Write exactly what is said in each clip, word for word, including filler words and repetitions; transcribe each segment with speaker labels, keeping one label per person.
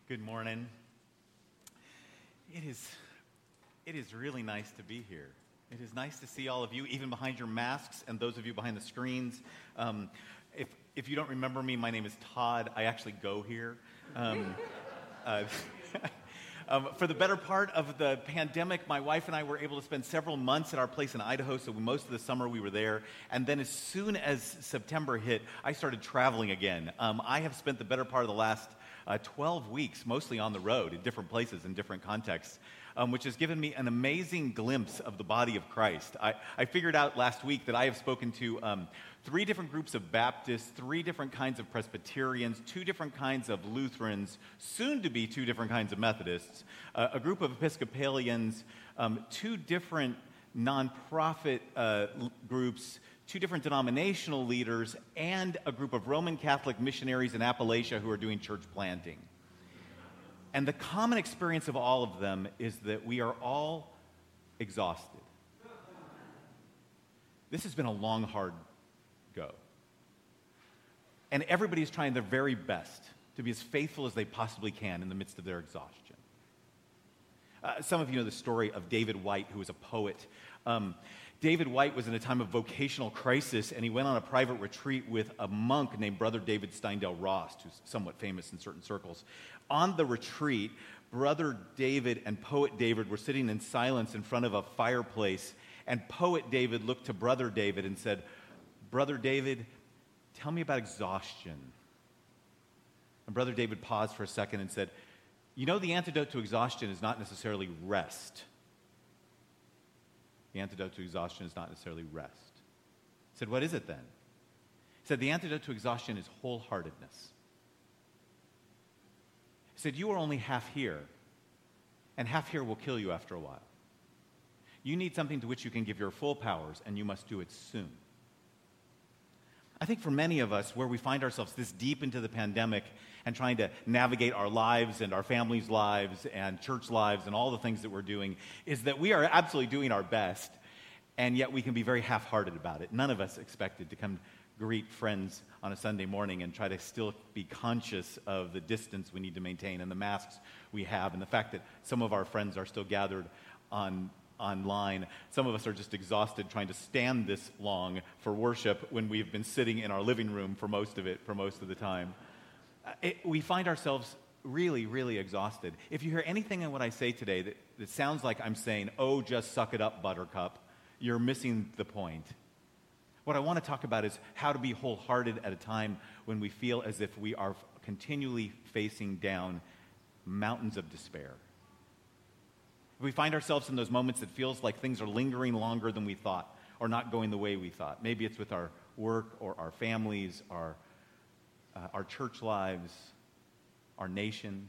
Speaker 1: Good morning. It is, it is really nice to be here. It is nice to see all of you, even behind your masks, and those of you behind the screens. Um, if if you don't remember me, my name is Todd. I actually go here. Um, uh, um, for the better part of the pandemic, my wife and I were able to spend several months at our place in Idaho, so most of the summer we were there. And then as soon as September hit, I started traveling again. Um, I have spent the better part of the last Uh, twelve weeks, mostly on the road in different places, in different contexts, um, which has given me an amazing glimpse of the body of Christ. I, I figured out last week that I have spoken to um, three different groups of Baptists, three different kinds of Presbyterians, two different kinds of Lutherans, soon to be two different kinds of Methodists, uh, a group of Episcopalians, um, two different nonprofit uh, l- groups, two different denominational leaders, and a group of Roman Catholic missionaries in Appalachia who are doing church planting. And the common experience of all of them is that we are all exhausted. This has been a long, hard go. And everybody's trying their very best to be as faithful as they possibly can in the midst of their exhaustion. Uh, some of you know the story of David White, who was a poet. Um, David White was in a time of vocational crisis, and he went on a private retreat with a monk named Brother David Steindl-Rast, who's somewhat famous in certain circles. On the retreat, Brother David and Poet David were sitting in silence in front of a fireplace, and Poet David looked to Brother David and said, "Brother David, tell me about exhaustion." And Brother David paused for a second and said, "You know, the antidote to exhaustion is not necessarily rest. The antidote to exhaustion is not necessarily rest." He said, "What is it then?" He said, "The antidote to exhaustion is wholeheartedness." He said, "You are only half here, and half here will kill you after a while. You need something to which you can give your full powers, and you must do it soon." I think for many of us, where we find ourselves this deep into the pandemic and trying to navigate our lives and our families' lives and church lives and all the things that we're doing, is that we are absolutely doing our best, and yet we can be very half-hearted about it. None of us expected to come greet friends on a Sunday morning and try to still be conscious of the distance we need to maintain and the masks we have and the fact that some of our friends are still gathered on online. Some of us are just exhausted trying to stand this long for worship when we've been sitting in our living room for most of it, for most of the time. Uh, it, we find ourselves really, really exhausted. If you hear anything in what I say today that, that sounds like I'm saying, "Oh, just suck it up, buttercup," you're missing the point. What I want to talk about is how to be wholehearted at a time when we feel as if we are continually facing down mountains of despair. If we find ourselves in those moments that feels like things are lingering longer than we thought or not going the way we thought. Maybe it's with our work or our families, our, uh, our church lives, our nation.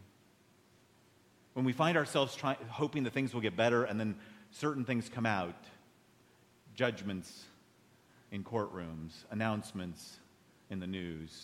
Speaker 1: When we find ourselves try- hoping that things will get better and then certain things come out, judgments in courtrooms, announcements in the news,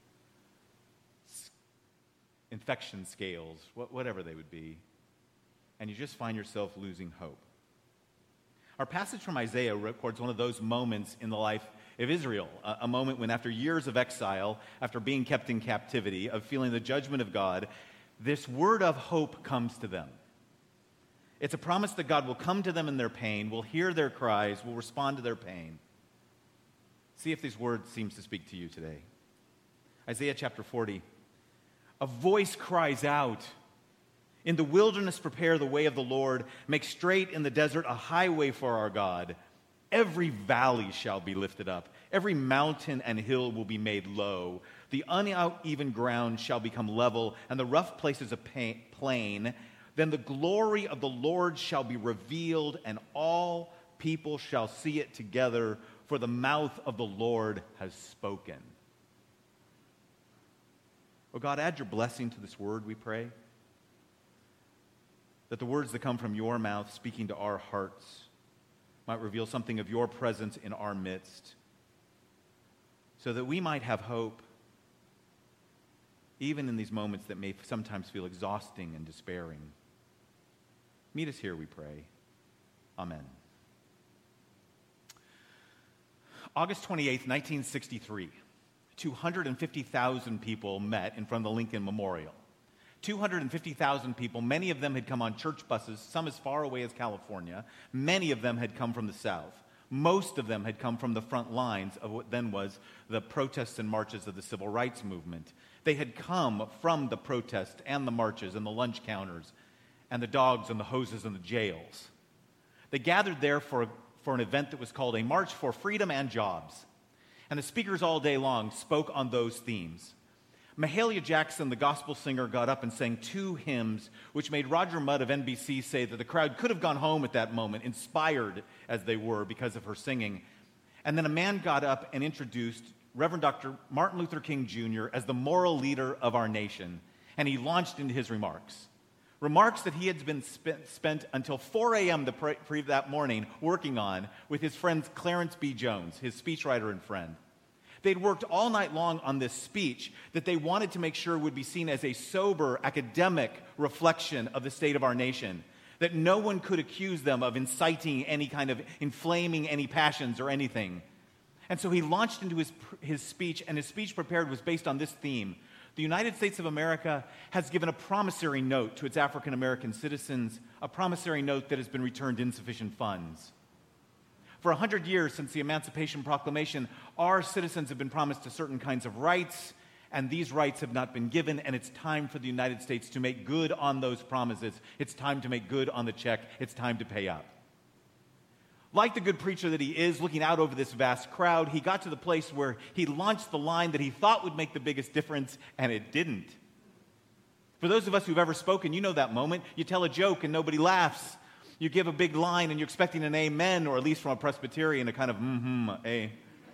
Speaker 1: s- infection scales, wh- whatever they would be, and you just find yourself losing hope. Our passage from Isaiah records one of those moments in the life of Israel, a, a moment when after years of exile, after being kept in captivity, of feeling the judgment of God, this word of hope comes to them. It's a promise that God will come to them in their pain, will hear their cries, will respond to their pain. See if these words seems to speak to you today. Isaiah chapter forty. A voice cries out, "In the wilderness prepare the way of the Lord. Make straight in the desert a highway for our God. Every valley shall be lifted up. Every mountain and hill will be made low. The uneven ground shall become level, and the rough places a plain. Then the glory of the Lord shall be revealed, and all people shall see it together, for the mouth of the Lord has spoken." Oh God, add your blessing to this word, we pray. That the words that come from your mouth speaking to our hearts might reveal something of your presence in our midst, so that we might have hope, even in these moments that may sometimes feel exhausting and despairing. Meet us here, we pray. Amen. August twenty-eighth, nineteen sixty-three, two hundred fifty thousand people met in front of the Lincoln Memorial. two hundred fifty thousand people. Many of them had come on church buses, some as far away as California. Many of them had come from the South. Most of them had come from the front lines of what then was the protests and marches of the civil rights movement. They had come from the protests and the marches and the lunch counters and the dogs and the hoses and the jails. They gathered there for, for an event that was called a March for Freedom and Jobs. And the speakers all day long spoke on those themes. Mahalia Jackson, the gospel singer, got up and sang two hymns, which made Roger Mudd of N B C say that the crowd could have gone home at that moment, inspired as they were because of her singing. And then a man got up and introduced Reverend Doctor Martin Luther King Junior as the moral leader of our nation, and he launched into his remarks. Remarks that he had been spent, spent until four a.m. the pre- pre- that morning working on with his friend Clarence B. Jones, his speechwriter and friend. They'd worked all night long on this speech that they wanted to make sure would be seen as a sober, academic reflection of the state of our nation, that no one could accuse them of inciting any kind of inflaming any passions or anything. And so he launched into his, his speech, and his speech prepared was based on this theme. The United States of America has given a promissory note to its African American citizens, a promissory note that has been returned insufficient funds. For a hundred years since the Emancipation Proclamation, our citizens have been promised certain kinds of rights, and these rights have not been given, and it's time for the United States to make good on those promises. It's time to make good on the check. It's time to pay up. Like the good preacher that he is, looking out over this vast crowd, he got to the place where he launched the line that he thought would make the biggest difference, and it didn't. For those of us who've ever spoken, you know that moment. You tell a joke and nobody laughs. You give a big line and you're expecting an amen, or at least from a Presbyterian, a kind of mm-hmm, eh.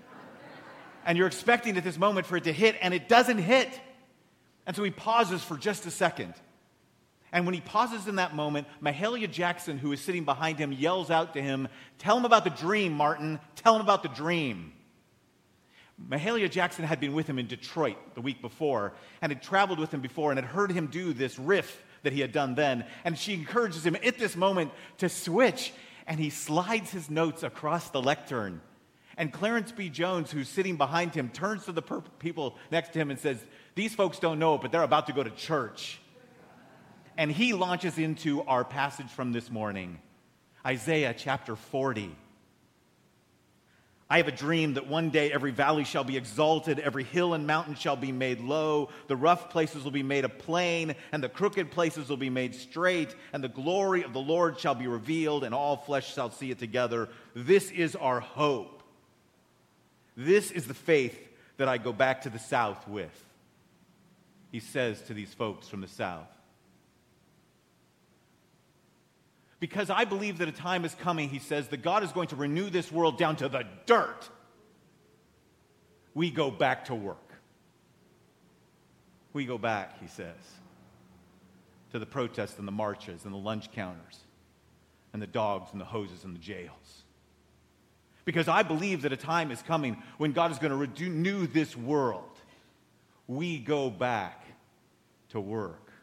Speaker 1: And you're expecting at this moment for it to hit, and it doesn't hit. And so he pauses for just a second. And when he pauses in that moment, Mahalia Jackson, who is sitting behind him, yells out to him, "Tell him about the dream, Martin. Tell him about the dream." Mahalia Jackson had been with him in Detroit the week before and had traveled with him before and had heard him do this riff that he had done then. And she encourages him at this moment to switch, and he slides his notes across the lectern. And Clarence B. Jones, who's sitting behind him, turns to the per- people next to him and says, "These folks don't know it, but they're about to go to church." And he launches into our passage from this morning, Isaiah chapter forty. "I have a dream that one day every valley shall be exalted, every hill and mountain shall be made low, the rough places will be made a plain, and the crooked places will be made straight, and the glory of the Lord shall be revealed, and all flesh shall see it together. This is our hope. This is the faith that I go back to the South with," he says to these folks from the South. "Because I believe that a time is coming," he says, "that God is going to renew this world down to the dirt. We go back to work. We go back," he says, "to the protests and the marches and the lunch counters and the dogs and the hoses and the jails. Because I believe that a time is coming when God is going to renew this world. We go back to work.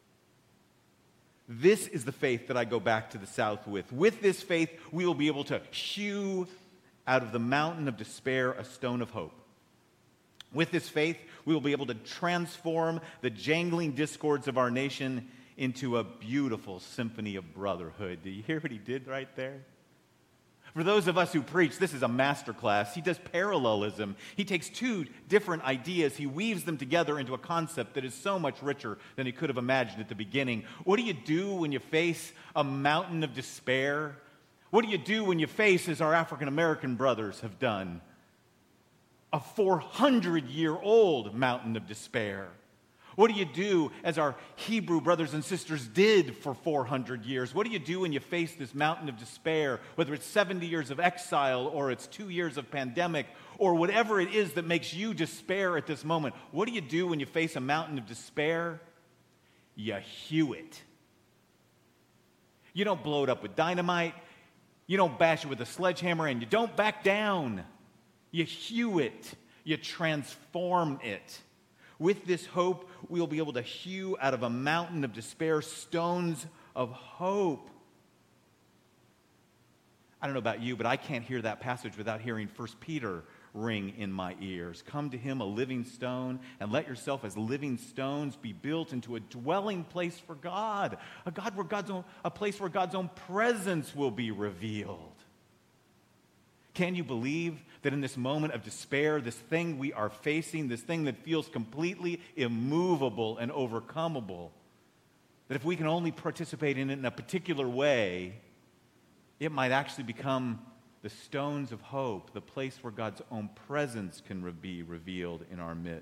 Speaker 1: This is the faith that I go back to the South with. With this faith, we will be able to hew out of the mountain of despair a stone of hope. With this faith, we will be able to transform the jangling discords of our nation into a beautiful symphony of brotherhood." Do you hear what he did right there? For those of us who preach, this is a masterclass. He does parallelism. He takes two different ideas. He weaves them together into a concept that is so much richer than he could have imagined at the beginning. What do you do when you face a mountain of despair? What do you do when you face, as our African American brothers have done, a four hundred year old mountain of despair? What do you do, as our Hebrew brothers and sisters did for four hundred years? What do you do when you face this mountain of despair, whether it's seventy years of exile or it's two years of pandemic or whatever it is that makes you despair at this moment? What do you do when you face a mountain of despair? You hew it. You don't blow it up with dynamite. You don't bash it with a sledgehammer, and you don't back down. You hew it. You transform it. With this hope, we'll be able to hew out of a mountain of despair stones of hope. I don't know about you, but I can't hear that passage without hearing First Peter ring in my ears. Come to him, a living stone, and let yourself as living stones be built into a dwelling place for God, a God where God's own, a place where God's own presence will be revealed. Can you believe that in this moment of despair, this thing we are facing, this thing that feels completely immovable and overcomable, that if we can only participate in it in a particular way, it might actually become the stones of hope, the place where God's own presence can re- be revealed in our midst.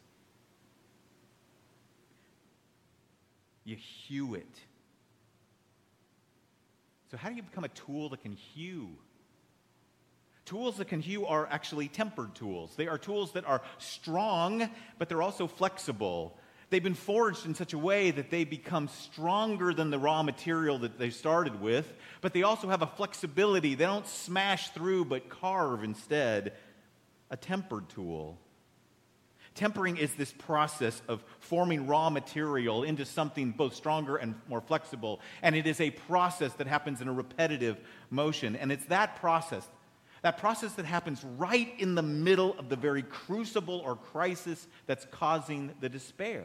Speaker 1: You hew it. So how do you become a tool that can hew? Tools that can hew are actually tempered tools. They are tools that are strong, but they're also flexible. They've been forged in such a way that they become stronger than the raw material that they started with, but they also have a flexibility. They don't smash through, but carve instead. A tempered tool. Tempering is this process of forming raw material into something both stronger and more flexible, and it is a process that happens in a repetitive motion, and it's that process That process that happens right in the middle of the very crucible or crisis that's causing the despair.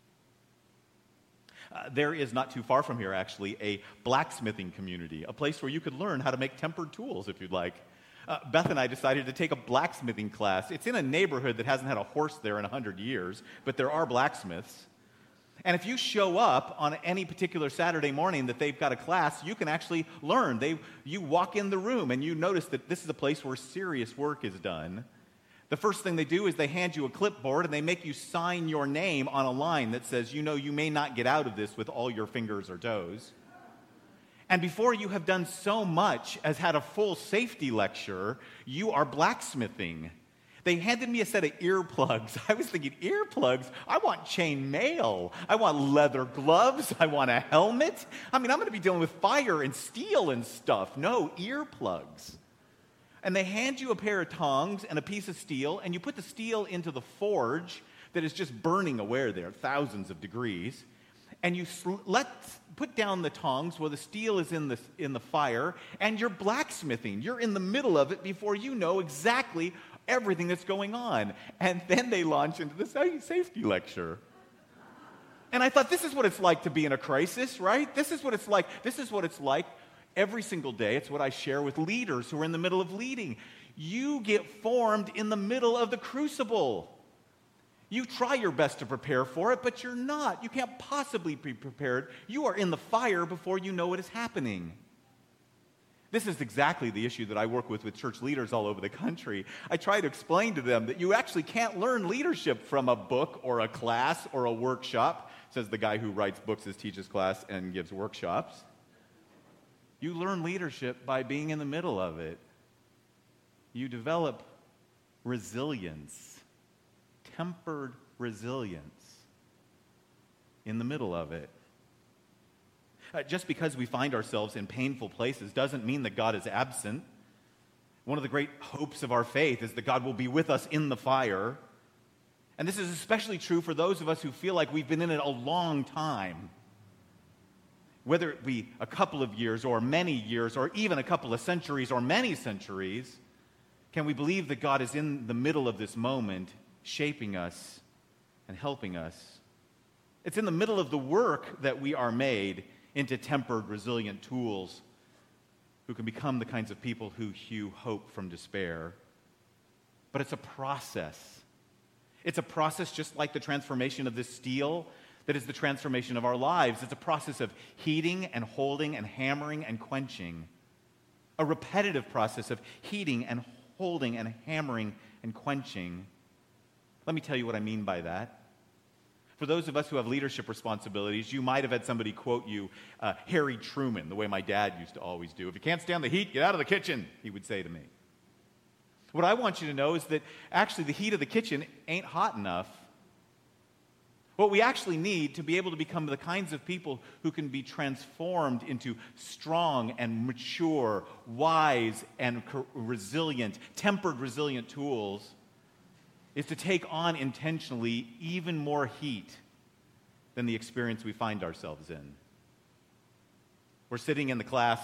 Speaker 1: Uh, there is not too far from here, actually, a blacksmithing community, a place where you could learn how to make tempered tools if you'd like. Uh, Beth and I decided to take a blacksmithing class. It's in a neighborhood that hasn't had a horse there in one hundred years, but there are blacksmiths. And if you show up on any particular Saturday morning that they've got a class, you can actually learn. They, you walk in the room and you notice that this is a place where serious work is done. The first thing they do is they hand you a clipboard and they make you sign your name on a line that says, you know, you may not get out of this with all your fingers or toes. And before you have done so much as had a full safety lecture, you are blacksmithing. They handed me a set of earplugs. I was thinking, earplugs? I want chain mail. I want leather gloves. I want a helmet. I mean, I'm going to be dealing with fire and steel and stuff. No, earplugs. And they hand you a pair of tongs and a piece of steel, and you put the steel into the forge that is just burning away there, thousands of degrees. And you sl- let put down the tongs where the steel is in the, in the fire, and you're blacksmithing. You're in the middle of it before you know exactly everything that's going on. And then they launch into the safety lecture. And I thought, this is what it's like to be in a crisis, right? This is what it's like. This is what it's like every single day. It's what I share with leaders who are in the middle of leading. You get formed in the middle of the crucible. You try your best to prepare for it, but you're not. You can't possibly be prepared. You are in the fire before you know what is happening. This is exactly the issue that I work with with church leaders all over the country. I try to explain to them that you actually can't learn leadership from a book or a class or a workshop, says the guy who writes books, as teaches class, and gives workshops. You learn leadership by being in the middle of it. You develop resilience, tempered resilience in the middle of it. Uh, just because we find ourselves in painful places doesn't mean that God is absent. One of the great hopes of our faith is that God will be with us in the fire. And this is especially true for those of us who feel like we've been in it a long time. Whether it be a couple of years or many years or even a couple of centuries or many centuries, can we believe that God is in the middle of this moment, shaping us and helping us? It's in the middle of the work that we are made into tempered, resilient tools who can become the kinds of people who hew hope from despair. But it's a process. It's a process just like the transformation of this steel that is the transformation of our lives. It's a process of heating and holding and hammering and quenching. A repetitive process of heating and holding and hammering and quenching. Let me tell you what I mean by that. For those of us who have leadership responsibilities, you might have had somebody quote you uh, Harry Truman, the way my dad used to always do. If you can't stand the heat, get out of the kitchen, he would say to me. What I want you to know is that actually the heat of the kitchen ain't hot enough. What we actually need to be able to become the kinds of people who can be transformed into strong and mature, wise and resilient, tempered, resilient tools is to take on intentionally even more heat than the experience we find ourselves in. We're sitting in the class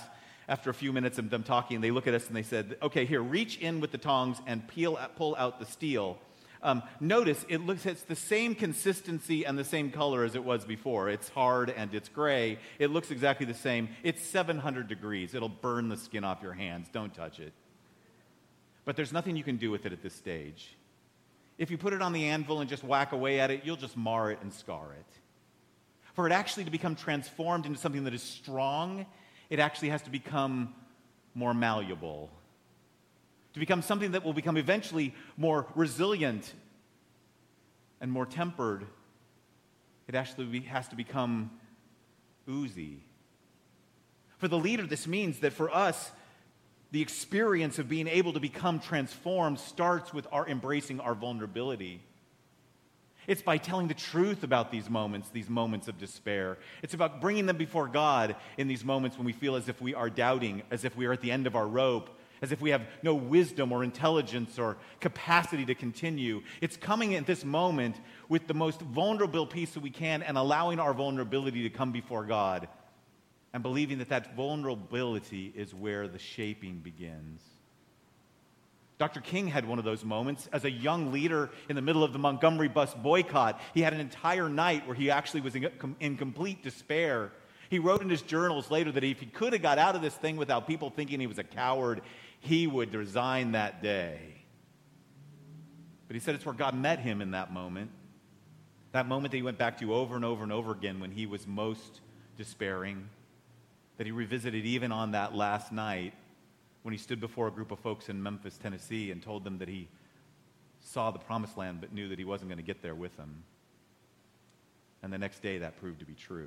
Speaker 1: After a few minutes of them talking, they look at us and they said, okay, here, reach in with the tongs and peel, pull out the steel. Um, notice it looks, it's the same consistency and the same color as it was before. It's hard and it's gray. It looks exactly the same. It's seven hundred degrees. It'll burn the skin off your hands. Don't touch it. But there's nothing you can do with it at this stage. If you put it on the anvil and just whack away at it, you'll just mar it and scar it. For it actually to become transformed into something that is strong, it actually has to become more malleable. To become something that will become eventually more resilient and more tempered, it actually be, has to become oozy. For the leader, this means that for us, the experience of being able to become transformed starts with our embracing our vulnerability. It's by telling the truth about these moments, these moments of despair. It's about bringing them before God in these moments when we feel as if we are doubting, as if we are at the end of our rope, as if we have no wisdom or intelligence or capacity to continue. It's coming at this moment with the most vulnerable piece that we can and allowing our vulnerability to come before God and believing that that vulnerability is where the shaping begins. Doctor King had one of those moments as a young leader in the middle of the Montgomery bus boycott. He had an entire night where he actually was in, in complete despair. He wrote in his journals later that if he could have got out of this thing without people thinking he was a coward, he would resign that day. But he said it's where God met him in that moment. That moment that he went back to over and over and over again when he was most despairing. That he revisited even on that last night when he stood before a group of folks in Memphis, Tennessee, and told them that he saw the promised land but knew that he wasn't going to get there with them. And the next day that proved to be true.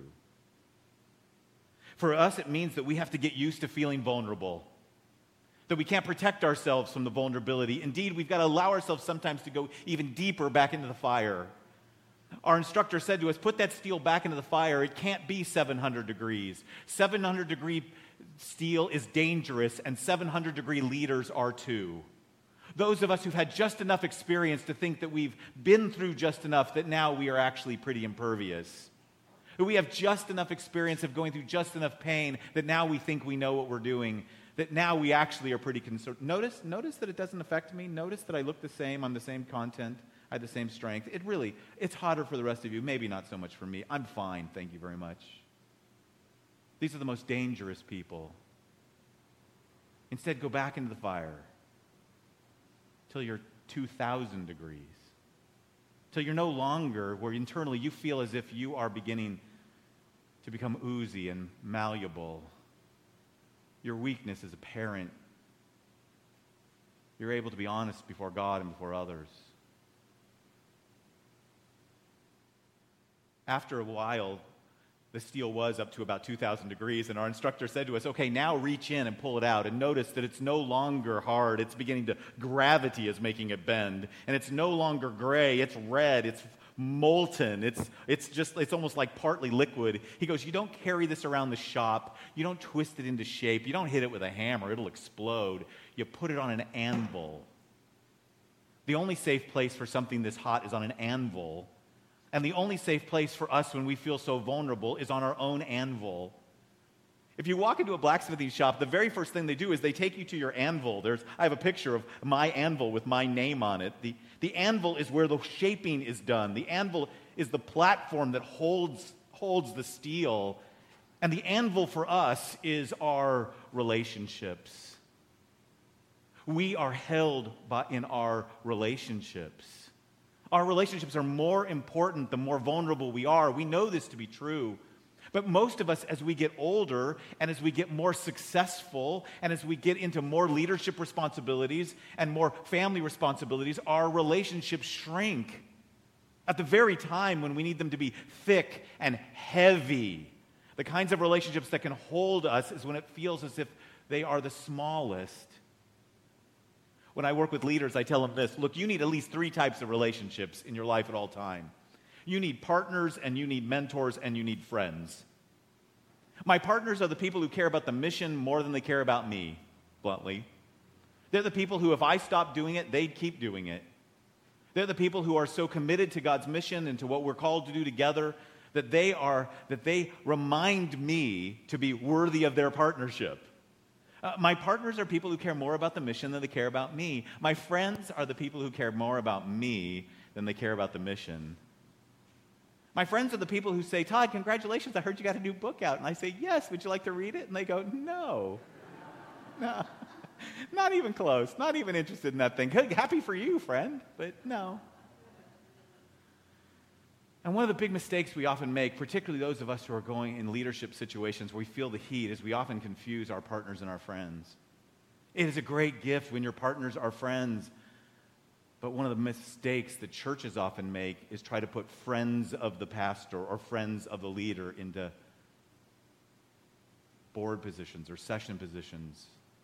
Speaker 1: For us, it means that we have to get used to feeling vulnerable. That we can't protect ourselves from the vulnerability. Indeed, we've got to allow ourselves sometimes to go even deeper back into the fire. Our instructor said to us, put that steel back into the fire. It can't be seven hundred degrees. seven hundred degree steel is dangerous, and seven hundred degree leaders are too. Those of us who've had just enough experience to think that we've been through just enough that now we are actually pretty impervious. We have just enough experience of going through just enough pain that now we think we know what we're doing, that now we actually are pretty concerned. Notice, notice that it doesn't affect me. Notice that I look the same, I'm the same content. I have the same strength. It really, it's hotter for the rest of you. Maybe not so much for me. I'm fine, thank you very much. These are the most dangerous people. Instead, go back into the fire till you're two thousand degrees. Till you're no longer where internally you feel as if you are beginning to become oozy and malleable. Your weakness is apparent. You're able to be honest before God and before others. After a while, the steel was up to about two thousand degrees, and our instructor said to us, okay, now reach in and pull it out, and notice that it's no longer hard. It's beginning to, gravity is making it bend, and it's no longer gray. It's red. It's molten. It's, it's just, it's almost like partly liquid. He goes, you don't carry this around the shop. You don't twist it into shape. You don't hit it with a hammer. It'll explode. You put it on an anvil. The only safe place for something this hot is on an anvil. And the only safe place for us when we feel so vulnerable is on our own anvil. If you walk into a blacksmithing shop, the very first thing they do is they take you to your anvil. There's, I have a picture of my anvil with my name on it. The, the anvil is where the shaping is done. The anvil is the platform that holds, holds the steel. And the anvil for us is our relationships. We are held by, in our relationships. Our relationships are more important the more vulnerable we are. We know this to be true. But most of us, as we get older and as we get more successful and as we get into more leadership responsibilities and more family responsibilities, our relationships shrink at the very time when we need them to be thick and heavy. The kinds of relationships that can hold us is when it feels as if they are the smallest. When I work with leaders, I tell them this, look, you need at least three types of relationships in your life at all time. You need partners, and you need mentors, and you need friends. My partners are the people who care about the mission more than they care about me, bluntly. They're the people who, if I stopped doing it, they'd keep doing it. They're the people who are so committed to God's mission and to what we're called to do together that they are, that they remind me to be worthy of their partnership. Uh, my partners are people who care more about the mission than they care about me. My friends are the people who care more about me than they care about the mission. My friends are the people who say, Todd, congratulations, I heard you got a new book out. And I say, yes, would you like to read it? And they go, no. No. Not even close. Not even interested in that thing. Happy for you, friend, but no. And one of the big mistakes we often make, particularly those of us who are going in leadership situations where we feel the heat, is we often confuse our partners and our friends. It is a great gift when your partners are friends. But one of the mistakes that churches often make is try to put friends of the pastor or friends of the leader into board positions or session positions.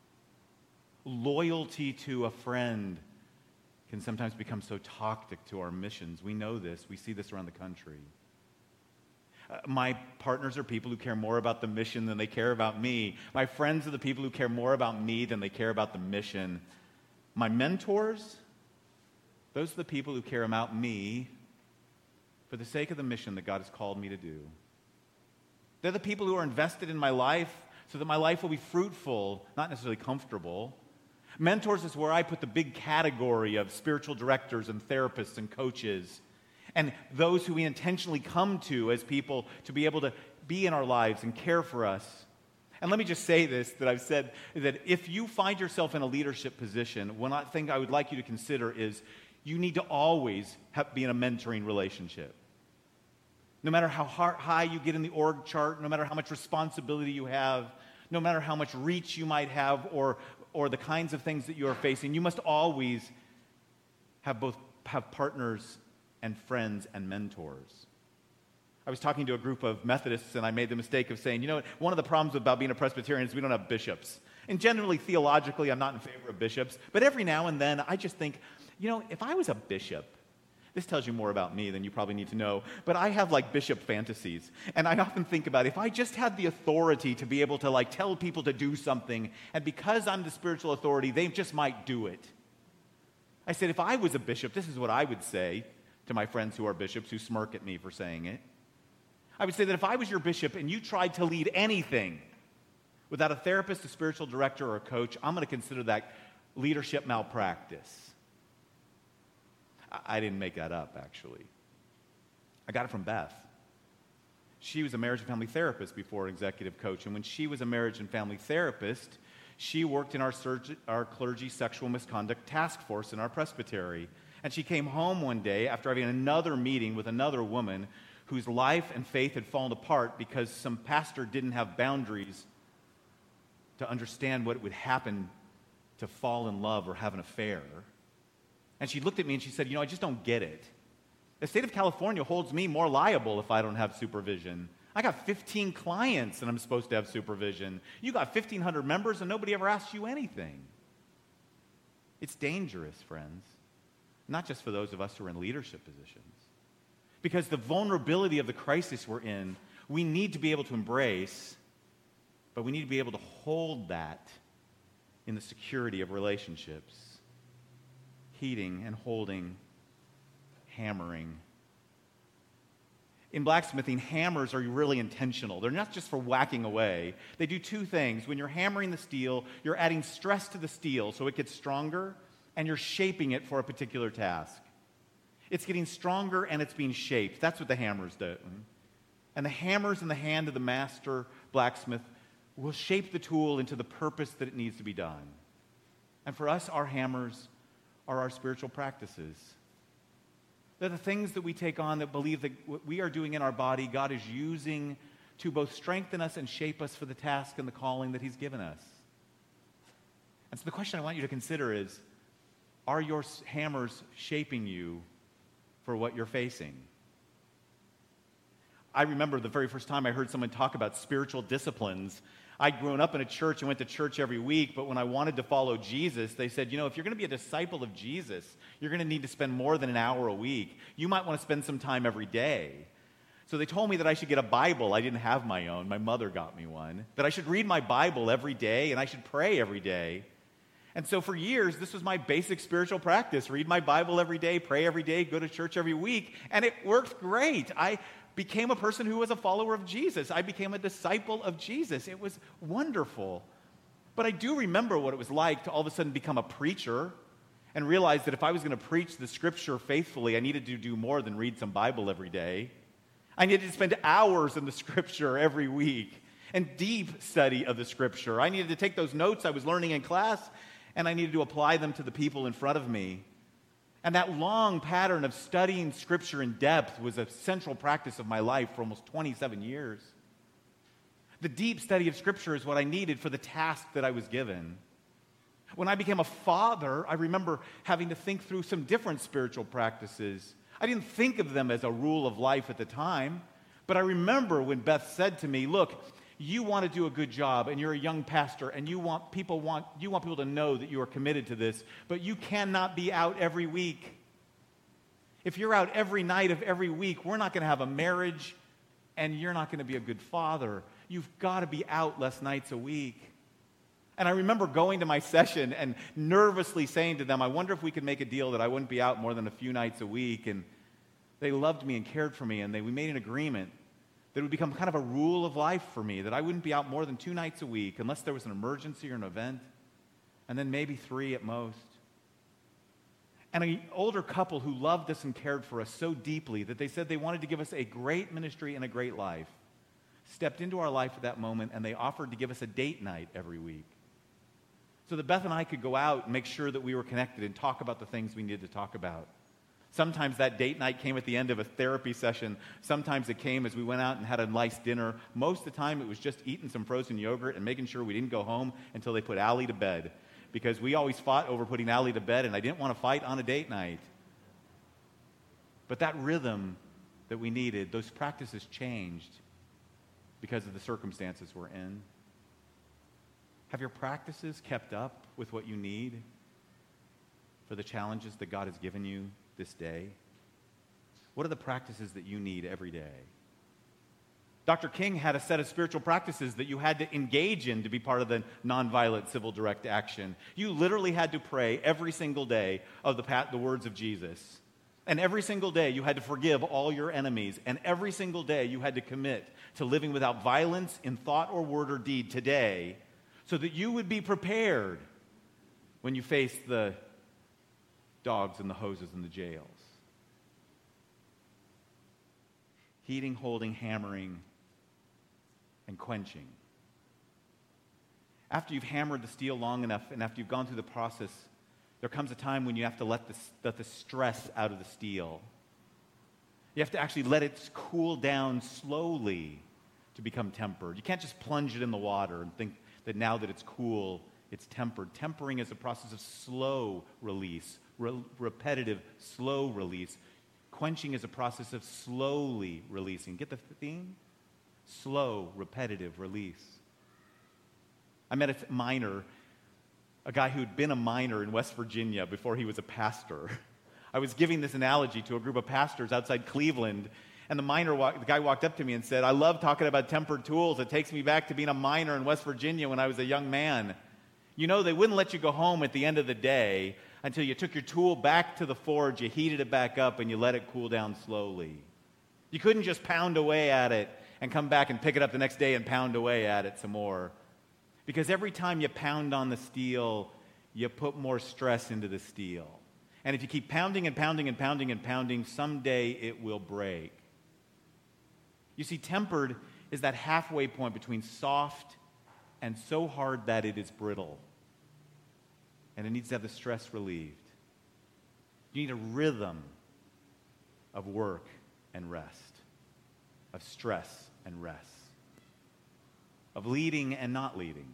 Speaker 1: Loyalty to a friend can sometimes become so toxic to our missions. We know this. We see this around the country. Uh, my partners are people who care more about the mission than they care about me. My friends are the people who care more about me than they care about the mission. My mentors, those are the people who care about me for the sake of the mission that God has called me to do. They're the people who are invested in my life so that my life will be fruitful, not necessarily comfortable. Mentors is where I put the big category of spiritual directors and therapists and coaches and those who we intentionally come to as people to be able to be in our lives and care for us. And let me just say this, that I've said, that if you find yourself in a leadership position, one thing I would like you to consider is you need to always have, be in a mentoring relationship. No matter how high you get in the org chart, no matter how much responsibility you have, no matter how much reach you might have or or the kinds of things that you are facing, you must always have both have partners and friends and mentors. I was talking to a group of Methodists, and I made the mistake of saying, you know what, one of the problems about being a Presbyterian is we don't have bishops. And generally, theologically, I'm not in favor of bishops, but every now and then, I just think, you know, if I was a bishop, this tells you more about me than you probably need to know, but I have like bishop fantasies. And I often think about if I just had the authority to be able to like tell people to do something, and because I'm the spiritual authority, they just might do it. I said, if I was a bishop, this is what I would say to my friends who are bishops who smirk at me for saying it. I would say that if I was your bishop and you tried to lead anything without a therapist, a spiritual director, or a coach, I'm going to consider that leadership malpractice. I didn't make that up, actually. I got it from Beth. She was a marriage and family therapist before an executive coach, and when she was a marriage and family therapist, she worked in our, surg- our clergy sexual misconduct task force in our presbytery. And she came home one day after having another meeting with another woman whose life and faith had fallen apart because some pastor didn't have boundaries to understand what would happen to fall in love or have an affair. And she looked at me and she said, you know, I just don't get it. The state of California holds me more liable if I don't have supervision. I got fifteen clients and I'm supposed to have supervision. You got fifteen hundred members and nobody ever asks you anything. It's dangerous, friends. Not just for those of us who are in leadership positions. Because the vulnerability of the crisis we're in, we need to be able to embrace, but we need to be able to hold that in the security of relationships. Heating and holding, hammering. In blacksmithing, hammers are really intentional. They're not just for whacking away. They do two things. When you're hammering the steel, you're adding stress to the steel so it gets stronger, and you're shaping it for a particular task. It's getting stronger and it's being shaped. That's what the hammers do. And the hammers in the hand of the master blacksmith will shape the tool into the purpose that it needs to be done. And for us, our hammers are our spiritual practices. They're the things that we take on that believe that what we are doing in our body, God is using to both strengthen us and shape us for the task and the calling that He's given us. And so the question I want you to consider is, are your hammers shaping you for what you're facing? I remember the very first time I heard someone talk about spiritual disciplines. I'd grown up in a church and went to church every week, but when I wanted to follow Jesus, they said, you know, if you're going to be a disciple of Jesus, you're going to need to spend more than an hour a week. You might want to spend some time every day. So they told me that I should get a Bible. I didn't have my own. My mother got me one. That I should read my Bible every day and I should pray every day. And so for years, this was my basic spiritual practice. Read my Bible every day, pray every day, go to church every week. And it worked great. I became a person who was a follower of Jesus. I became a disciple of Jesus. It was wonderful. But I do remember what it was like to all of a sudden become a preacher and realize that if I was going to preach the Scripture faithfully, I needed to do more than read some Bible every day. I needed to spend hours in the Scripture every week and deep study of the Scripture. I needed to take those notes I was learning in class, and I needed to apply them to the people in front of me. And that long pattern of studying Scripture in depth was a central practice of my life for almost twenty-seven years. The deep study of Scripture is what I needed for the task that I was given. When I became a father, I remember having to think through some different spiritual practices. I didn't think of them as a rule of life at the time, but I remember when Beth said to me, look, you want to do a good job, and you're a young pastor, and you want people want you want people to know that you are committed to this, but you cannot be out every week. If you're out every night of every week, we're not going to have a marriage, and you're not going to be a good father. You've got to be out less nights a week. And I remember going to my session and nervously saying to them, I wonder if we could make a deal that I wouldn't be out more than a few nights a week. And they loved me and cared for me, and they, we made an agreement that it would become kind of a rule of life for me, that I wouldn't be out more than two nights a week unless there was an emergency or an event, and then maybe three at most. And an older couple who loved us and cared for us so deeply that they said they wanted to give us a great ministry and a great life stepped into our life at that moment, and they offered to give us a date night every week so that Beth and I could go out and make sure that we were connected and talk about the things we needed to talk about. Sometimes that date night came at the end of a therapy session. Sometimes it came as we went out and had a nice dinner. Most of the time it was just eating some frozen yogurt and making sure we didn't go home until they put Allie to bed, because we always fought over putting Allie to bed, and I didn't want to fight on a date night. But that rhythm that we needed, those practices changed because of the circumstances we're in. Have your practices kept up with what you need for the challenges that God has given you this day? What are the practices that you need every day? Doctor King had a set of spiritual practices that you had to engage in to be part of the nonviolent civil direct action. You literally had to pray every single day of the, pat, the words of Jesus. And every single day you had to forgive all your enemies. And every single day you had to commit to living without violence in thought or word or deed today, so that you would be prepared when you face the dogs and the hoses and the jails. Heating, holding, hammering, and quenching. After you've hammered the steel long enough and after you've gone through the process, there comes a time when you have to let the, let the stress out of the steel. You have to actually let it cool down slowly to become tempered. You can't just plunge it in the water and think that now that it's cool, it's tempered. Tempering is a process of slow release, re- repetitive, slow release. Quenching is a process of slowly releasing. Get the theme? Slow, repetitive release. I met a miner, a guy who'd been a miner in West Virginia before he was a pastor. I was giving this analogy to a group of pastors outside Cleveland, and the miner, walk, the guy walked up to me and said, I love talking about tempered tools. It takes me back to being a miner in West Virginia when I was a young man. You know, they wouldn't let you go home at the end of the day until you took your tool back to the forge, you heated it back up, and you let it cool down slowly. You couldn't just pound away at it and come back and pick it up the next day and pound away at it some more. Because every time you pound on the steel, you put more stress into the steel. And if you keep pounding and pounding and pounding and pounding, someday it will break. You see, tempered is that halfway point between soft and so hard that it is brittle. And it needs to have the stress relieved. You need a rhythm of work and rest, of stress and rest, of leading and not leading.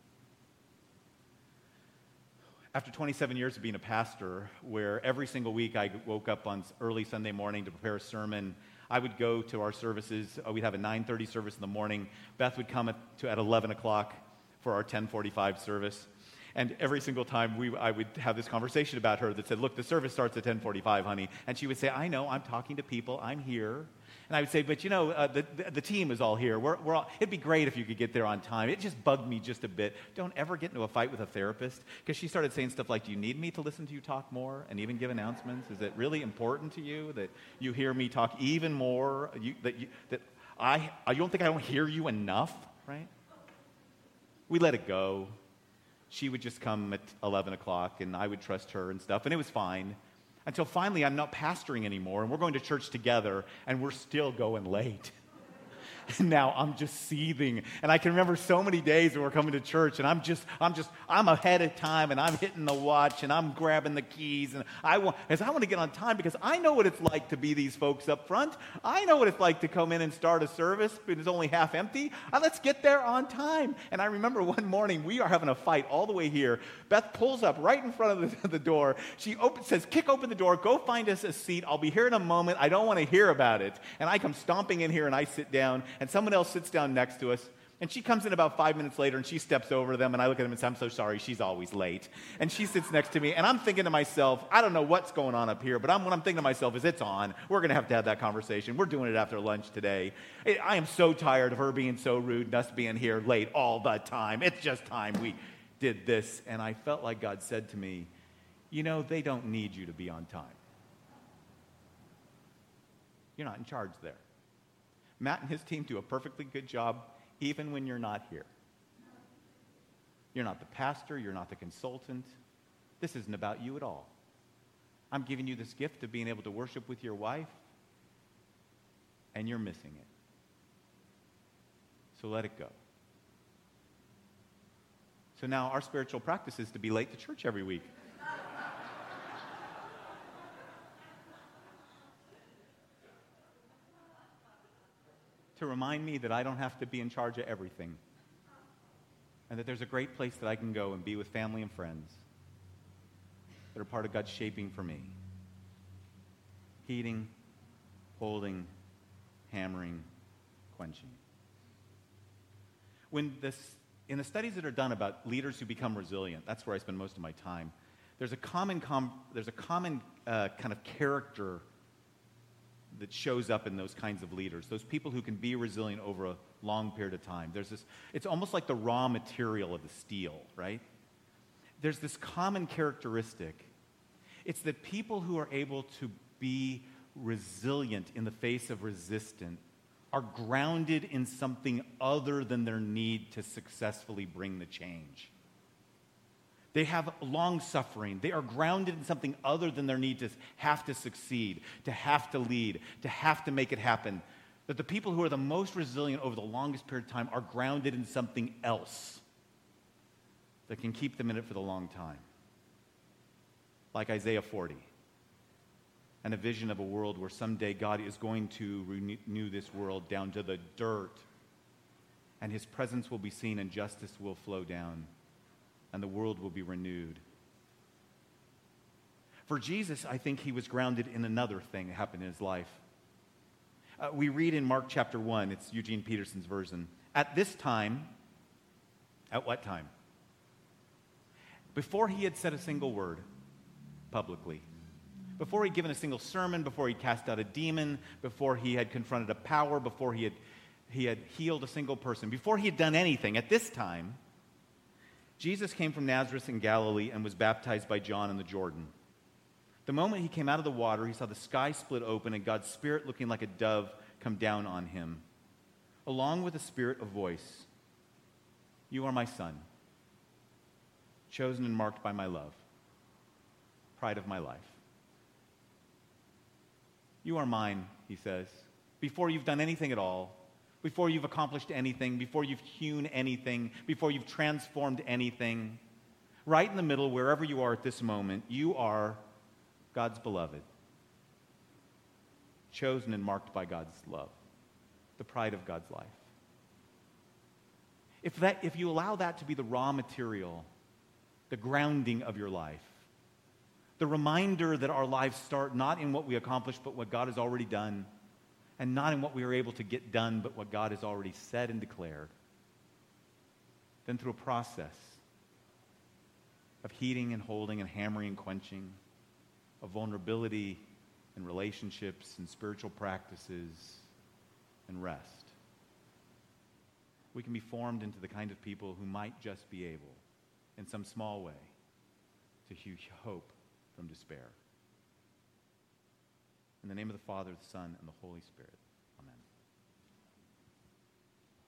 Speaker 1: After twenty-seven years of being a pastor, where every single week I woke up on early Sunday morning to prepare a sermon, I would go to our services. Uh, we'd have a nine thirty service in the morning. Beth would come at, to, at eleven o'clock for our ten forty-five service. And every single time we, I would have this conversation about her that said, look, the service starts at ten forty-five, honey. And she would say, I know, I'm talking to people, I'm here. And I would say, but you know, uh, the, the, the team is all here. We're, we're all, it'd be great if you could get there on time. It just bugged me just a bit. Don't ever get into a fight with a therapist, because she started saying stuff like, do you need me to listen to you talk more and even give announcements? Is it really important to you that you hear me talk even more? You, that you, that I, I don't think I don't hear you enough, right? We let it go. she would just come at eleven o'clock, and I would trust her and stuff, and it was fine. Until finally, I'm not pastoring anymore, and we're going to church together, and we're still going late. And now I'm just seething. And I can remember so many days when we're coming to church, and I'm just, I'm just, I'm ahead of time, and I'm hitting the watch, and I'm grabbing the keys, and I want, as I want to get on time because I know what it's like to be these folks up front. I know what it's like to come in and start a service, but it's only half empty. Uh, let's get there on time. And I remember one morning we are having a fight all the way here. Beth pulls up right in front of the, the door. She opens, says, "Kick open the door. Go find us a seat. I'll be here in a moment. I don't want to hear about it." And I come stomping in here, and I sit down. And someone else sits down next to us, and she comes in about five minutes later, and she steps over to them, and I look at them and say, "I'm so sorry, she's always late." And she sits next to me, and I'm thinking to myself, I don't know what's going on up here, but I'm, what I'm thinking to myself is, it's on. We're going to have to have that conversation. We're doing it after lunch today. I am so tired of her being so rude and us being here late all the time. It's just time we did this. And I felt like God said to me, you know, they don't need you to be on time. You're not in charge there. Matt and his team do a perfectly good job even when you're not here. You're not the pastor. You're not the consultant. This isn't about you at all. I'm giving you this gift of being able to worship with your wife, and you're missing it. So let it go. So now our spiritual practice is to be late to church every week. To remind me that I don't have to be in charge of everything, and that there's a great place that I can go and be with family and friends that are part of God's shaping for me. Heating, holding, hammering, quenching. When this, in the studies that are done about leaders who become resilient, that's where I spend most of my time, there's a common, com, there's a common uh, kind of character that shows up in those kinds of leaders, those people who can be resilient over a long period of time. There's this, it's almost like the raw material of the steel, right? There's this common characteristic. It's that people who are able to be resilient in the face of resistance are grounded in something other than their need to successfully bring the change. They have long suffering. They are grounded in something other than their need to have to succeed, to have to lead, to have to make it happen. That the people who are the most resilient over the longest period of time are grounded in something else that can keep them in it for the long time. Like Isaiah forty, and a vision of a world where someday God is going to renew this world down to the dirt, and his presence will be seen and justice will flow down, and the world will be renewed. For Jesus, I think he was grounded in another thing that happened in his life. Uh, we read in Mark chapter one, it's Eugene Peterson's version. At this time, at what time? Before he had said a single word publicly, before he'd given a single sermon, before he cast out a demon, before he had confronted a power, before he had, he had healed a single person, before he had done anything, at this time, Jesus came from Nazareth in Galilee and was baptized by John in the Jordan. The moment he came out of the water, he saw the sky split open and God's Spirit looking like a dove come down on him. Along with the Spirit, a voice. "You are my Son, chosen and marked by my love, pride of my life." You are mine, he says, before you've done anything at all. Before you've accomplished anything, before you've hewn anything, before you've transformed anything, right in the middle, wherever you are at this moment, you are God's beloved, chosen and marked by God's love, the pride of God's life. If that, if you allow that to be the raw material, the grounding of your life, the reminder that our lives start not in what we accomplish, but what God has already done, and not in what we are able to get done, but what God has already said and declared, then through a process of heating and holding and hammering and quenching, of vulnerability and relationships and spiritual practices and rest, we can be formed into the kind of people who might just be able, in some small way, to hew hope from despair. In the name of the Father, the Son, and the Holy Spirit.